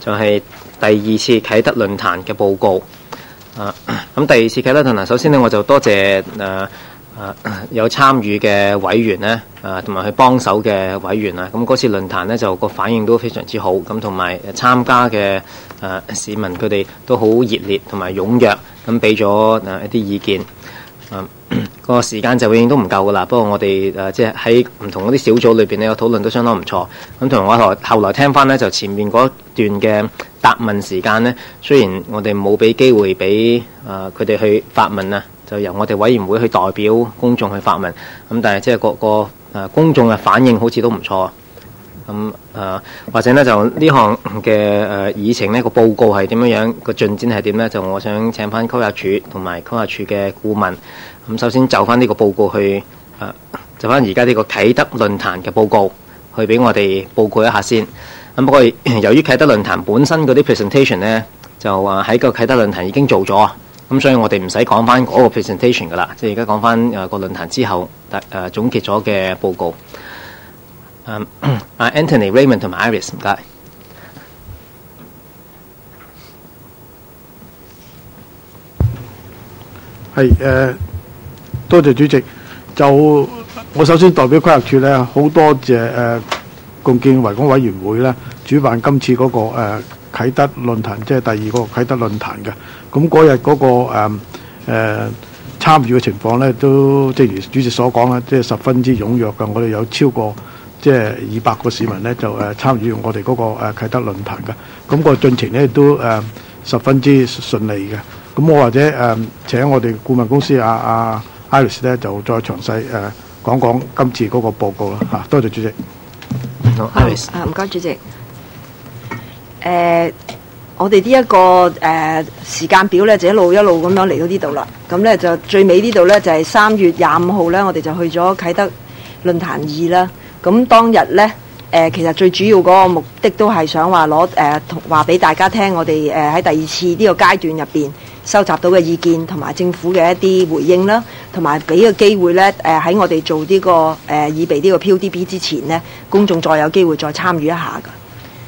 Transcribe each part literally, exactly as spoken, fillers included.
就係、是、第二次啟德論壇嘅報告。啊，咁第二次啟德論壇，首先呢，我就多謝誒誒、啊啊、有參與嘅委員呢，誒同埋去幫手嘅委員啊。咁嗰次論壇呢，就個反應都非常之好，咁同埋參加嘅誒、啊、市民佢哋都好熱烈同埋踴躍，咁俾咗誒一啲意見。啊，個時間就永遠都唔夠噶啦。不過我哋誒即係喺唔同嗰啲小組裏邊呢，個討論都相當唔錯。咁同埋我後後來聽翻呢，就前面嗰段嘅答問時間呢，雖然我哋冇俾機會俾誒佢哋去發問啊，就由我哋委員會去代表公眾去發問。咁但係即係個個誒、呃、公眾嘅反應好似都唔錯。咁誒、呃、或者呢，就呢項嘅誒、呃、議程呢個報告係點樣樣，個進展係點呢？就我想請翻規劃署同埋規劃署嘅顧問。咁首先就翻呢個報告去誒、呃，就翻而家呢個啟德論壇嘅報告去俾我哋報告一下先。咁不過由於啟德論壇本身嗰啲 presentation 呢，就話喺個啟德論壇已經做咗，咁所以我哋唔使講翻嗰個 presentation 噶啦，即係而家講翻誒個論壇之後誒、呃、總結咗嘅報告。阿、um, Anthony Raymond 同埋 Iris 唔該。 係誒、呃，多謝主席。就我首先代表規劃署咧，好多謝誒、呃、共建維港委員會咧主辦今次嗰、那個誒、呃、啟德論壇，即係第二個啟德論壇嘅。咁嗰日嗰個誒誒、呃、參與嘅情況咧，都正如主席所講啦，即係十分之踴躍嘅。我哋有超過即係二百個市民咧，就誒、呃、參與我哋嗰、那個誒、呃、啟德論壇嘅。咁、那個進程咧都誒、呃、十分之順利嘅。咁我或者誒、呃、請我哋顧問公司阿阿 Iris 咧，就再詳細誒、呃、講講今次嗰個報告啦嚇。多謝主席。 好 Iris。 啊，唔該主席。誒、呃，我哋呢一個誒、呃、時間表咧，就一路一路咁樣嚟到呢度啦。咁咧就最尾呢度咧，就係、是、三月廿五號咧，我哋就去咗啟德論壇二啦。咁當日咧，誒、呃、其實最主要嗰個目的都係想話攞誒同話俾大家聽，我哋誒喺第二次呢個階段入邊收集到嘅意見同埋政府嘅一啲回應啦，同埋俾個機會咧，誒喺我哋做呢、這個誒預備呢個 P O D B 之前呢，公眾再有機會再參與一下㗎。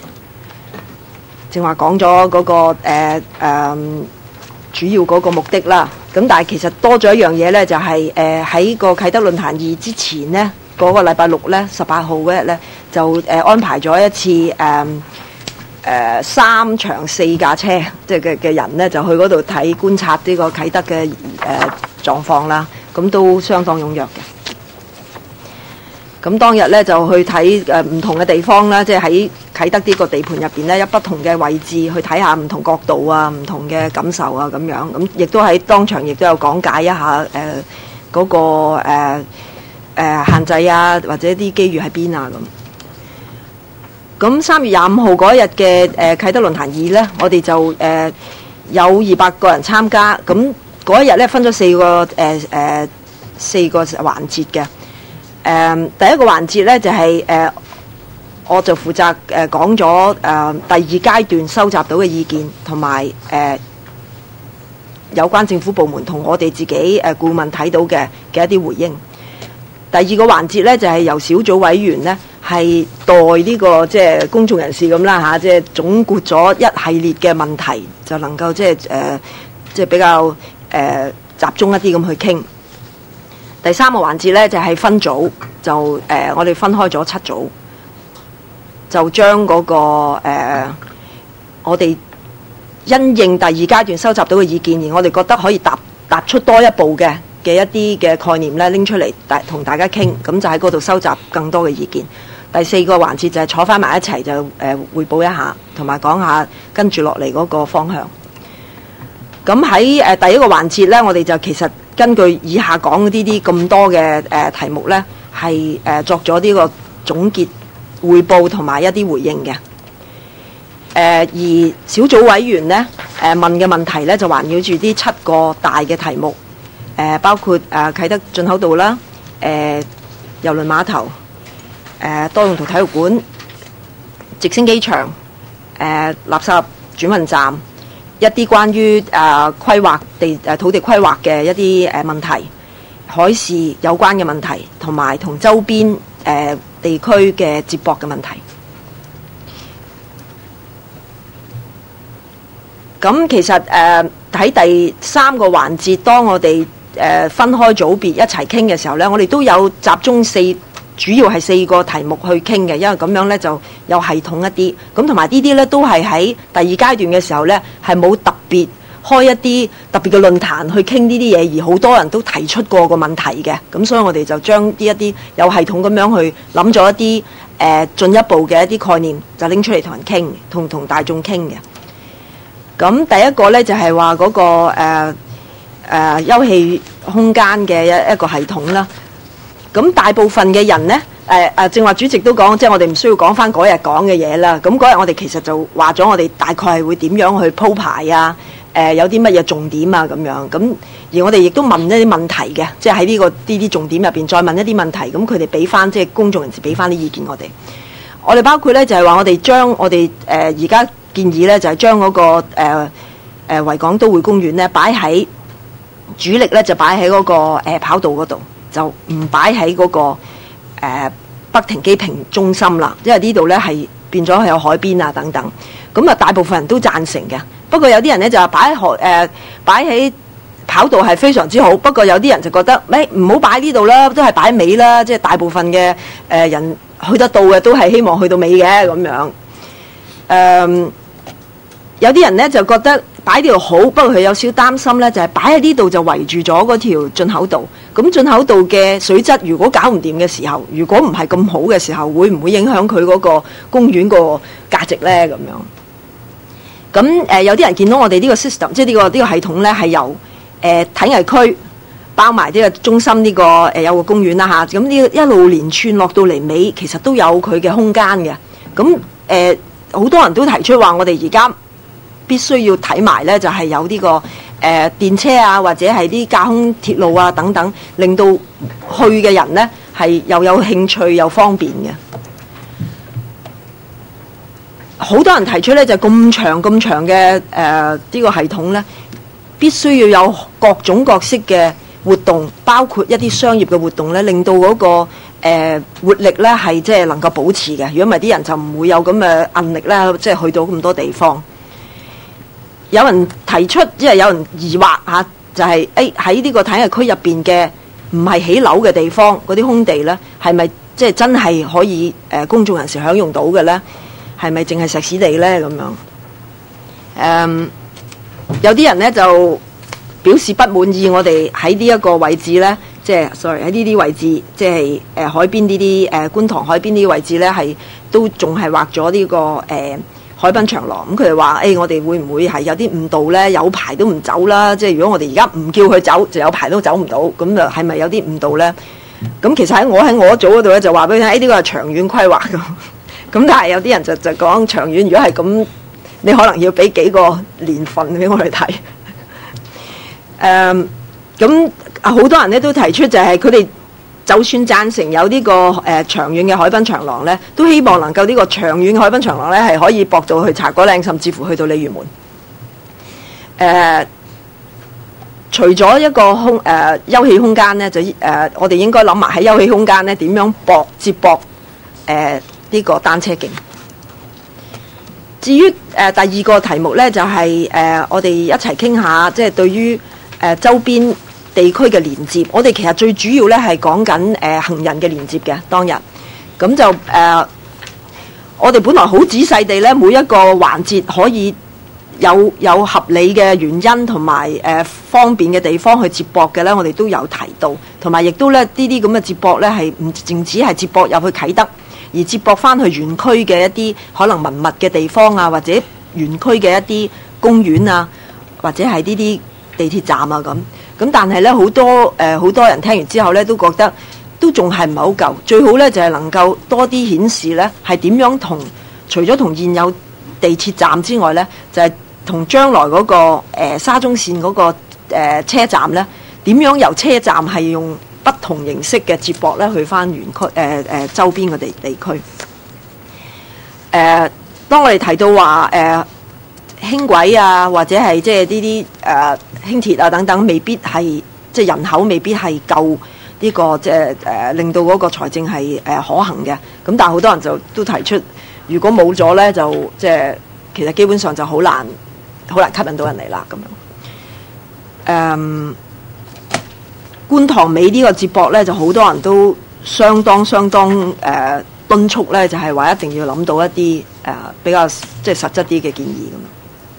正話講咗嗰個誒誒、呃呃、主要嗰個目的啦，咁但係其實多咗一樣嘢咧，就係誒喺個啟德論壇二之前呢，嗰、那個禮拜六咧，十八號嗰日咧，就誒、呃、安排咗一次誒。呃誒、呃、三場四架車，即係嘅嘅人呢，就去嗰度睇觀察呢個啟德嘅誒、呃、狀況啦。咁都相當踴躍嘅。咁當日呢，就去睇誒唔同嘅地方啦，即係喺啟德呢個地盤入邊呢，有不同嘅位置去睇下唔同角度啊、唔同嘅感受啊咁樣。咁亦都喺當場亦都有講解一下誒嗰、呃那個誒誒、呃呃、限制啊，或者啲機遇喺邊啊咁。咁三月廿五號嗰日嘅誒啟德論壇二呢，我哋就誒、呃、有二百個人參加。咁嗰一日呢，分咗四個誒誒、呃、四個環節嘅。誒、呃、第一個環節呢，就係、是、誒、呃、我就負責誒講咗誒第二階段收集到嘅意見，同埋誒有關政府部門同我哋自己誒顧問睇到嘅嘅一啲回應。第二個環節呢，就係、是、由小組委員呢，係代呢、這個即係公眾人士咁啦嚇，即係總括咗一系列嘅問題，就能夠即係誒即係比較誒、呃、集中一啲咁去傾。第三個環節呢，就係、是、分組，就誒、呃、我哋分開咗七組，就將嗰、那個、呃、我哋因應第二階段收集到嘅意見，而我哋覺得可以踏踏出多一步嘅嘅一啲嘅概念咧，拎出嚟大同大家傾，咁就喺嗰度收集更多嘅意見。第四個環節就係坐翻埋一齊就誒彙報一下，同埋講下跟住落嚟嗰個方向。咁喺誒第一個環節咧，我哋就其實根據以下講呢啲咁多嘅誒題目咧，係誒作咗呢個總結彙報同埋一啲回應嘅。誒而小組委員咧誒問嘅問題咧，就環繞住啲七個大嘅題目。誒包括誒啟德進口道啦，誒郵輪碼頭，誒多用途體育館、直升機場，誒垃圾轉運站，一啲關於誒規劃地誒土地規劃嘅一啲誒問題，海事有關嘅問題，同埋同周邊誒地區嘅接駁嘅問題。 咁其實誒喺、呃、第三個環節，當我哋誒、呃、分開組別一齊傾嘅時候呢，我哋都有集中四主要係四個題目去傾嘅，因為咁樣呢就有系統一啲。咁同埋呢啲呢都係喺第二階段嘅時候呢，係冇特別開一啲特別嘅論壇去傾呢啲嘢，而好多人都提出過個問題嘅。咁所以我哋就將呢一啲有系統咁樣去諗咗一啲誒、呃、進一步嘅一啲概念，就拎出嚟同人傾，同同大眾傾嘅。咁第一個呢，就係話嗰個誒、呃呃、休憩空間嘅一一個系統啦。咁大部分嘅人呢，誒誒正話主席都講，即係我哋唔需要講翻嗰日講嘅嘢啦。咁嗰日我哋其實就話咗，我哋大概係會點樣去鋪排啊？誒、呃、有啲乜嘢重點啊咁樣。咁而我哋亦都問一啲問題嘅，即係喺呢個呢啲重點入邊再問一啲問題。咁佢哋俾翻即係公眾人士俾翻啲意見我哋。我哋包括呢，就係話我哋將我哋誒而家建議呢，就係將嗰個誒誒維港都會公園呢擺喺主力呢，就擺喺嗰個、呃、跑道嗰度。就唔擺喺嗰個、呃、北停機坪中心啦，因為呢度呢係變咗係有海邊啊等等，咁啊大部分人都贊成嘅。不過有啲人呢就話擺喺海誒擺喺跑道係非常之好，不過有啲人就覺得誒唔好擺呢度啦，都係擺尾啦，即係大部分嘅誒、呃、人去得到嘅都係希望去到尾嘅咁樣。誒、呃、有啲人呢就覺得擺呢度好，不過佢有少少擔心呢，就係擺喺呢度就圍住咗嗰條進口道。咁進口道嘅水質如果搞唔掂嘅時候，如果唔係咁好嘅時候，會唔會影響佢嗰個公園個價值呢？咁樣咁誒、呃，有啲人見到我哋呢個 system， 即係呢個呢個系統呢，係由誒、呃、體藝區包埋呢個中心呢、這個誒、呃、有個公園啦嚇。咁、啊、呢一路連串落到嚟尾，其實都有佢嘅空間嘅。咁誒好多人都提出話，我哋而家必須要睇埋呢，就係、是、有呢、這個。誒、呃、電車啊，或者係啲架空鐵路啊等等，令到去嘅人呢係又有興趣又方便嘅。好多人提出呢，就咁、是、長咁長嘅誒呢個系統呢，必須要有各種各式嘅活動，包括一啲商業嘅活動呢，令到嗰、那個、呃、活力呢係即係能夠保持嘅。如果唔係，啲人就唔會有咁嘅韌力啦，即、就、係、是、去到咁多地方。有人提出，即係有人疑惑嚇，就係誒喺呢個體育區入邊嘅唔係起樓嘅地方，嗰啲空地呢，係咪即係真係可以誒、呃、公眾人士享用到嘅呢？係咪淨係石屎地呢？咁樣誒、嗯，有啲人呢就表示不滿意，我哋喺呢一個位置呢，即係 sorry 喺呢啲位置，即係誒海邊呢啲誒觀塘海邊呢啲位置呢，係都仲係畫咗呢個誒。呃海濱長廊，咁佢哋話：誒、欸，我哋會唔會係有啲誤導呢？有排都唔走啦，即係如果我哋而家唔叫佢走，就有排都走唔到，咁就係咪有啲誤導呢？咁其實喺我喺我組嗰度咧，就話俾佢聽：誒、欸，呢個係長遠規劃㗎。咁但係有啲人就就講長遠，如果係咁，你可能要俾幾個年份俾我哋睇。誒、嗯，咁好多人咧都提出就係佢哋。就算贊成有呢、這個誒、呃、長遠嘅海濱長廊呢，都希望能夠呢個長遠嘅海濱長廊呢係可以駁到去茶果嶺，甚至乎去到鯉魚門。誒、呃，除咗一個空誒、呃、休憩空間呢，就誒、呃、我哋應該諗埋喺休憩空間呢點樣駁接駁誒呢、呃這個單車徑。至於誒、呃、第二個題目呢，就係、是、誒、呃、我哋一齊傾下，即、就、係、是、對於誒、呃、周邊地區嘅連接，我哋其實最主要咧係講緊誒行人嘅連接嘅當日，咁就誒、呃、我哋本來好仔細地咧，每一個環節可以有有合理嘅原因同埋誒方便嘅地方去接駁嘅咧，我哋都有提到，同埋亦都咧呢啲咁嘅接駁咧係唔淨止係接駁入去啟德，而接駁翻去園區嘅一啲可能文物嘅地方啊，或者園區嘅一啲公園啊，或者係呢啲地鐵站啊咁。咁但係咧，好多誒好、呃、多人聽完之後咧，都覺得都仲係唔係好夠。最好咧就係、是、能夠多啲顯示咧，係點樣同除咗同現有地鐵站之外咧，就係、是、同將來嗰、那個、呃、沙中線嗰、那個誒、呃、車站咧，點樣由車站係用不同形式嘅接駁咧，去翻園區誒誒、呃、周邊嘅地地區。誒、呃，當我哋提到話誒。呃輕軌啊，或者係即係呢啲誒輕鐵啊等等，未必係即係人口未必係夠呢個即係誒令到嗰個財政係誒可行嘅。咁但係好多人就都提出，如果冇咗咧，就即係其實基本上就好難好難吸引到人嚟啦咁樣。誒、嗯，觀塘尾呢個接駁咧，就好多人都相當相當誒、呃、敦促咧，就係、是、話一定要諗到一啲誒、呃、比較即係實質啲嘅建議咁樣。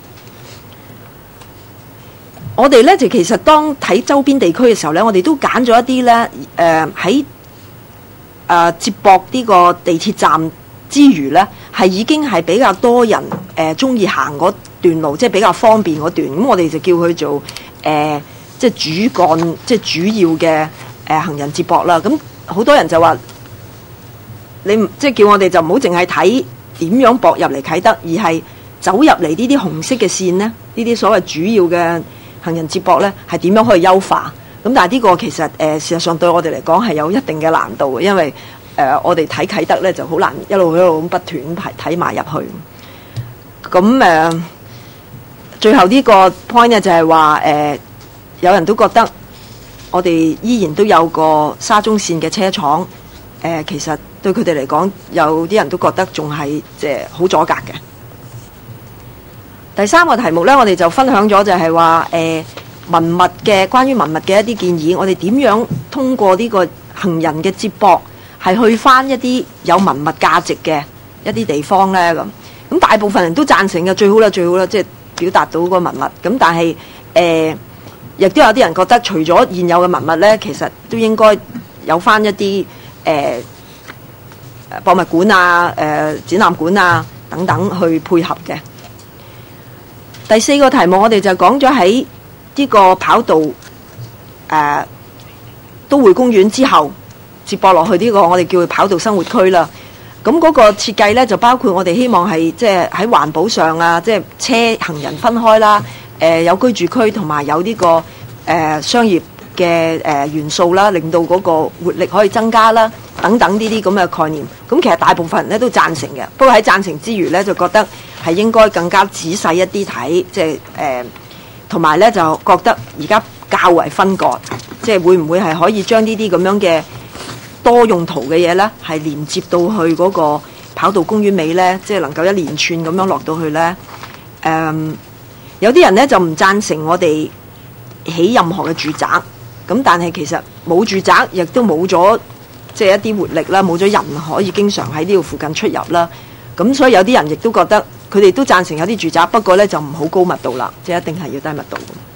我哋咧就其實當睇周邊地區嘅時候咧，我哋都揀咗一啲咧誒喺誒接駁呢個地鐵站之餘咧，係已經係比較多人誒中意行嗰段路，即係比較方便嗰段。咁我哋就叫佢做誒、呃、即係主幹，即係主要嘅誒、呃、行人接駁啦。咁好多人就話你即係叫我哋就唔好淨係睇點樣駁入嚟啟德，而係走入嚟呢啲紅色嘅線呢，呢啲所謂主要嘅行人接駁咧，係點樣可以優化？咁但係呢個其實誒、呃、事實上對我哋嚟講係有一定嘅難度嘅，因為誒、呃、我哋睇啟德咧就好難一路一路咁不斷排睇埋入去。咁誒、呃、最後呢個 point 咧就係話誒有人都覺得我哋依然都有個沙中線嘅車廠，誒、呃、其實對佢哋嚟講，有啲人都覺得仲係即係好阻隔嘅。第三個題目呢，我哋就分享咗就係話誒文物嘅關於文物嘅一啲建議，我哋點樣通過呢個行人嘅接駁係去返一啲有文物價值嘅一啲地方呢？咁咁大部分人都贊成嘅，最好啦最好啦，即係表達到個文物。咁但係誒亦都有啲人覺得，除咗現有嘅文物呢，其實都應該有返一啲誒、呃、博物館啊、誒、呃、展覽館啊等等去配合嘅。第四個題目我哋就講咗喺呢個跑道誒、呃、都會公園之後接駁落去呢個我哋叫佢跑道生活區啦。咁嗰個設計呢，就包括我哋希望係即係喺環保上啊，即係車行人分開啦，誒、呃、有居住區同埋有呢、這個誒、呃、商業嘅誒、呃、元素啦，令到嗰個活力可以增加啦，等等呢啲咁嘅概念。咁其實大部分人咧都贊成嘅，不過喺贊成之餘呢，就覺得係應該更加仔細一啲睇，即係誒，同埋咧就覺得而家較為分割，即係會唔會係可以將呢啲咁樣嘅多用途嘅嘢咧，係連接到去嗰個跑道公園尾咧，即係能夠一連串咁樣落到去咧？誒、嗯，有啲人咧就唔贊成我哋起任何嘅住宅，咁但係其實冇住宅亦都冇咗即係一啲活力啦，冇咗人可以經常喺呢度附近出入啦，咁所以有啲人亦都覺得。佢哋都贊成有啲住宅，不過咧就唔好高密度啦，即係一定係要低密度。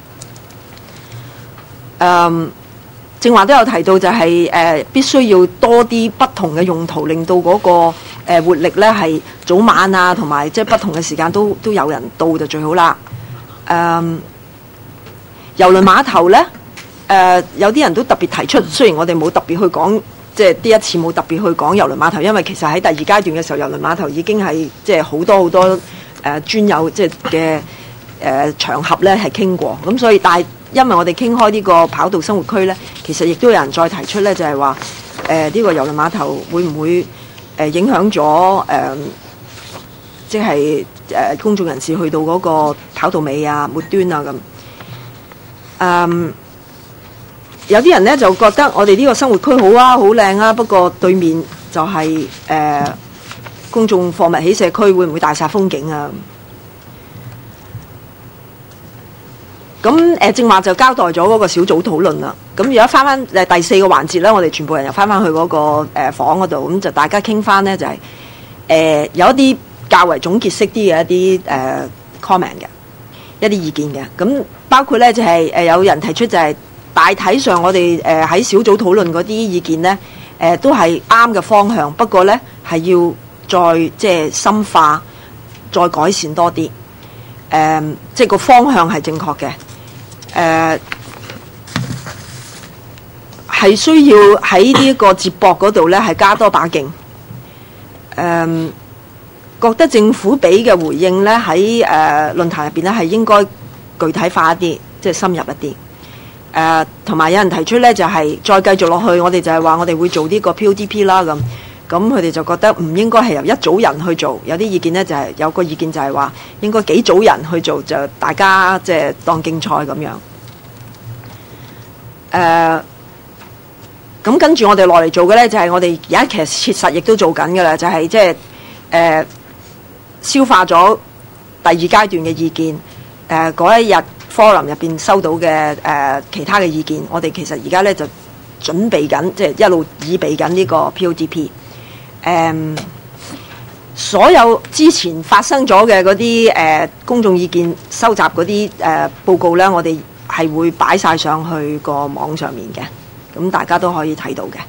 誒，正話都有提到就係、是、誒、呃、必須要多啲不同嘅用途，令到嗰、那個、呃、活力咧係早晚啊，同埋即係不同嘅時間都都有人到就最好啦。誒、呃，郵輪碼頭咧，誒、呃、有啲人都特別提出，雖然我哋冇特別去講。即係呢一次冇特別去講郵輪碼頭，因為其實喺第二階段嘅時候，郵輪碼頭已經係即係好多好多誒、呃、專有即係嘅誒場合咧係傾過，咁所以但係因為我哋傾開呢個跑道生活區咧，其實亦都有人再提出咧，就係話誒呢個郵輪碼頭會唔會誒、呃、影響咗誒、呃、即係誒、呃、公眾人士去到嗰個跑道尾啊末端啊咁，嗯。有啲人咧就覺得我哋呢個生活區好啊，好靚啊，不過對面就係、是、誒、呃、公眾貨物起卸區，會唔會大煞風景啊？咁誒、呃、正話就交代咗嗰個小組討論啦。咁而家翻翻誒第四個環節咧，我哋全部人又翻翻去嗰、那個、呃、房嗰度，咁就大家傾翻咧就係、是、誒、呃、有一啲較為總結式啲嘅一啲誒、呃、comment 嘅一啲意見嘅。咁包括咧就係、是、誒、呃、有人提出就係、是。大體上我哋誒喺小組討論嗰啲意見呢，誒、呃、都係啱嘅方向，不過呢係要再即係深化、再改善多啲。誒、呃，即係個方向係正確嘅。誒、呃，係需要喺呢個接駁嗰度呢係加多把勁。誒、呃，覺得政府俾嘅回應呢喺誒、呃、論壇入邊呢係應該具體化一啲，即係深入一啲。誒同埋有人提出咧，就係、是、再繼續落去，我哋就係話我哋會做呢個 P O D P 啦咁。咁佢哋就覺得唔應該係由一組人去做，有啲意見咧就係、是、有個意見就係話應該幾組人去做，就大家即係當競賽咁樣。誒、呃，咁跟住我哋落嚟做嘅咧，就係、是、我哋而家其實切實亦都做緊嘅啦，就係即係誒消化咗第二階段嘅意見。誒、 誒嗰一日 forum 入邊收到嘅誒、呃、其他嘅意見，我哋其實而家咧就準備緊，即係一路擬備緊呢個 P O D P。誒、嗯，所有之前發生咗嘅嗰啲誒公眾意見收集嗰啲誒報告咧，我哋係會擺晒上去個網上面嘅，咁大家都可以睇到嘅。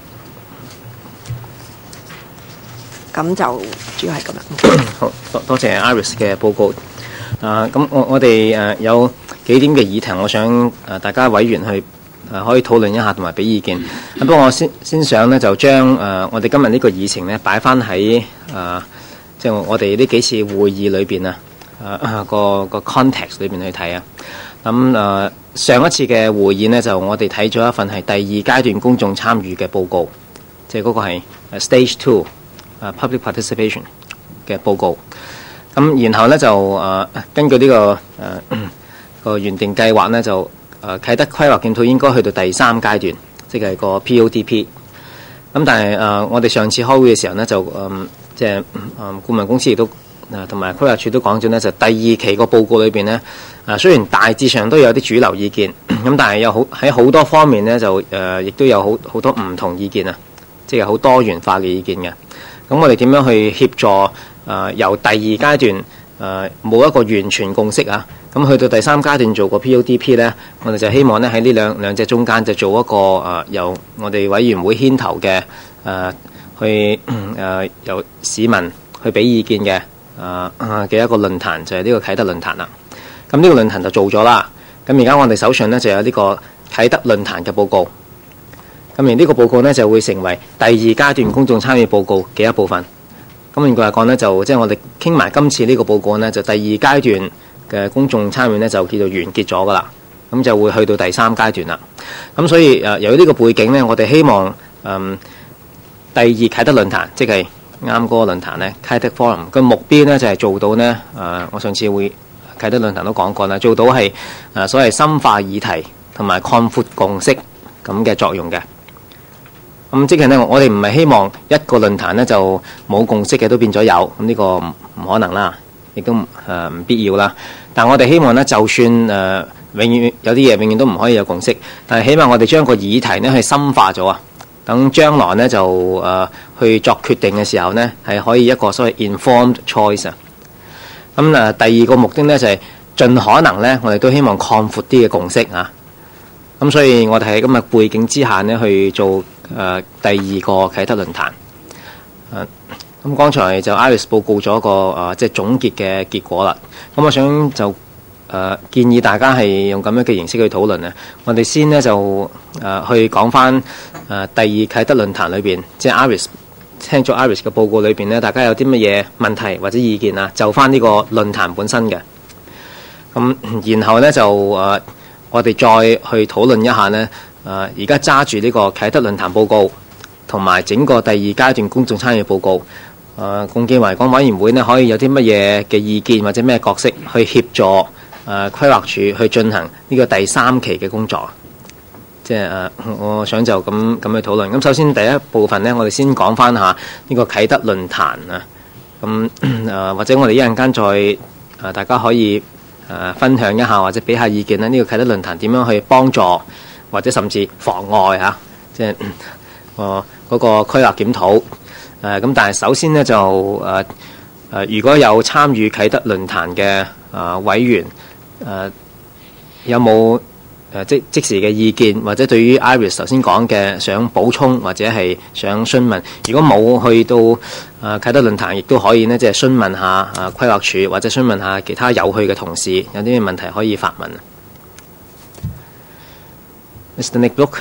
咁就主要係咁樣。 好多多謝 Iris 嘅報告。啊，咁我我哋誒有幾點嘅議題，我想誒大家委員去誒可以討論一下，同埋俾意見。不過我先先想咧，就將誒我哋今日呢個議程咧擺翻喺誒即係我哋呢幾次會議裏邊啊，誒個個 context 裏邊去睇啊。咁誒上一次嘅會議呢，就我哋睇咗一份係第二階段公眾參與嘅報告，即係嗰個係 Stage Two 誒 Public Participation 嘅報告。咁然後咧就誒、呃、根據呢、這個誒、呃、個原定計劃咧，就誒、呃、啟德規劃檢討應該去到第三階段，即係個 P O D P。咁但係誒、呃、我哋上次開會嘅時候咧，就誒、呃、即係誒顧問公司亦都誒同埋規劃處都講咗咧，就第二期個報告裏邊咧，誒、呃、雖然大致上都有啲主流意見，咁但係有好喺好多方面咧，就誒亦、呃、都有好好多唔同意見啊，即係好多元化嘅意見嘅。咁我哋點樣去協助？誒、呃、由第二階段誒冇、呃、一個完全共識啊，咁去到第三階段做個 P O D P 呢，我哋就希望咧喺呢兩兩隻中間就做一個誒、呃、由我哋委員會牽頭嘅誒、呃、去誒、呃、由市民去俾意見嘅誒嘅一個論壇，就係、是、呢個啟德論壇啦。咁呢個論壇就做咗啦。咁而家我哋手上呢，就有呢個啟德論壇嘅報告。咁而呢個報告呢，就會成為第二階段公眾參與報告嘅一部分。咁換句話講咧，就即係我哋傾埋今次呢個報告呢，就第二階段嘅公眾參與呢，就叫做完結咗噶啦。咁就會去到第三階段啦。咁所以誒，由於呢個背景呢，我哋希望誒、嗯、第二啟德論壇，即係啱嗰個論壇呢，啟德 Forum 嘅目標呢，就係、是、做到呢。誒、呃，我上次會啟德論壇都講過啦，做到係誒、呃、所謂深化議題同埋擴闊共識咁嘅作用嘅。咁即係咧，我哋唔係希望一個論壇咧就冇共識嘅都變咗有，咁呢個唔唔可能啦，亦都誒唔、呃、必要啦。但我哋希望咧，就算誒、呃、永遠有啲嘢永遠都唔可以有共識，但係起碼我哋將個議題咧去深化咗啊，等將來咧就誒、呃、去作決定嘅時候咧係可以一個所謂 informed choice 啊。咁誒、呃、第二個目的咧就係、是、盡可能咧，我哋都希望擴闊啲嘅共識啊。咁所以我哋喺咁嘅背景之下咧去做。誒、呃、第二個啟德論壇，誒、呃、咁剛才就 Iris 報告咗個誒、呃、即係總結嘅結果啦。咁我想就誒、呃、建議大家係用咁樣嘅形式去討論啊。我哋先呢，就誒、呃、去講翻誒第二啟德論壇裏邊，即係 Iris 聽咗 Iris 嘅報告裏邊呢，大家有啲乜嘢問題或者意見啊？就翻呢個論壇本身嘅。咁然後呢，就誒、呃、我哋再去討論一下呢。誒而家揸住呢個啟德論壇報告，同埋整個第二階段公眾參與報告，誒、呃、共建維港委員會呢，可以有啲乜嘢嘅意見或者咩角色去協助誒、呃、規劃署去進行呢個第三期嘅工作。即係誒、呃，我想就咁咁去討論。咁首先第一部分呢，我哋先講翻下呢個啟德論壇啊。咁誒、呃、或者我哋一陣間再誒、呃、大家可以誒、呃、分享一下或者俾下意見咧。呢、這個啟德論壇點樣去幫助？或者甚至妨礙嚇，即係誒嗰個規劃檢討誒咁、呃。但係首先呢，就誒誒、呃呃，如果有參與啟德論壇嘅誒、呃、委員誒、呃，有冇誒、呃、即即時嘅意見，或者對於 Iris 頭先講嘅想補充或者係想詢問？如果冇去到誒、呃、啟德論壇，亦都可以呢，即係詢問下誒規劃署，或者詢問下其他有去嘅同事，有啲咩問題可以發問。Mister Nick Brook.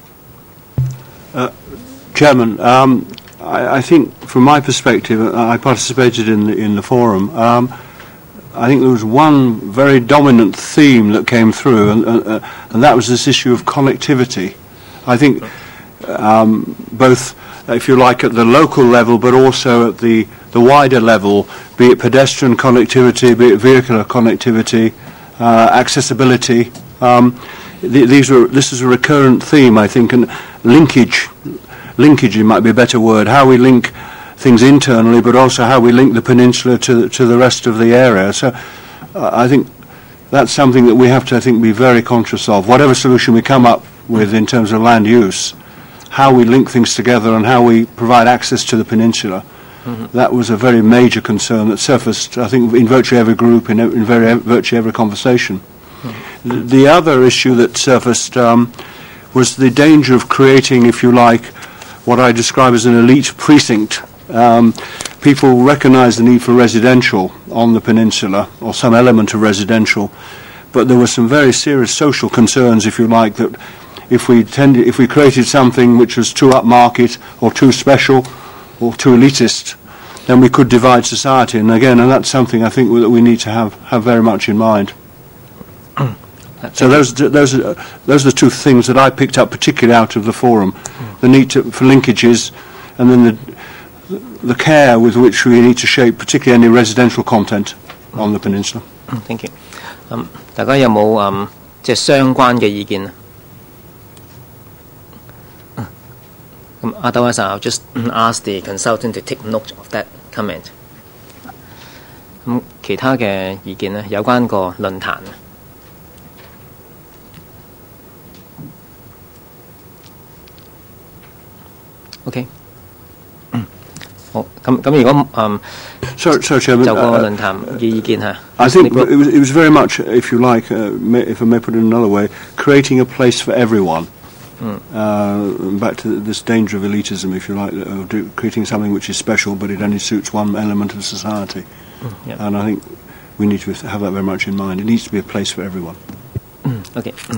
Uh, Chairman, um, I, I think from my perspective, I participated in the, in the forum. Um, I think there was one very dominant theme that came through, and, uh, and that was this issue of connectivity. I think um, both, if you like, at the local level, but also at the, the wider level, be it pedestrian connectivity, be it vehicular connectivity, uh, accessibility, um, These are, this is a recurrent theme, I think, and linkage, linkage might be a better word, how we link things internally, but also how we link the peninsula to, to the rest of the area. So uh, I think that's something that we have to, I think, be very conscious of. Whatever solution we come up with in terms of land use, how we link things together and how we provide access to the peninsula, mm-hmm. that was a very major concern that surfaced, I think, in virtually every group, in, in very, virtually every conversation. Mm-hmm. The, the other issue that surfaced um, was the danger of creating, if you like, what I describe as an elite precinct. Um, people recognise the need for residential on the peninsula, or some element of residential, but there were some very serious social concerns, if you like, that if we tended, if we created something which was too upmarket or too special or too elitist, then we could divide society. And again, and that's something I think that we need to have, have very much in mind. So those those are those are the two things that I picked up particularly out of the forum: mm. the need to, for linkages, and then the the care with which we need to shape particularly any residential content on the peninsula. Thank you. 咁、um, 大家有冇嗯即係相關嘅意見啊？咁 otherwise I'll just ask the consultant to take note of that comment. 咁其他嘅意見咧，有關個論壇啊。OK， 嗯，好，咁咁如果嗯， Sorry, sorry, Chairman. 就個論壇嘅意見嚇。 I think it was, it was very much, if you like, uh, may, if I may put it another way, creating a place for everyone. Mm. Uh, back to this danger of elitism, if you like, of do, creating something which is special, but it only suits one element of society. Mm, yeah. And I think we need to have that very much in mind. It needs to be a place for everyone. Mm, okay.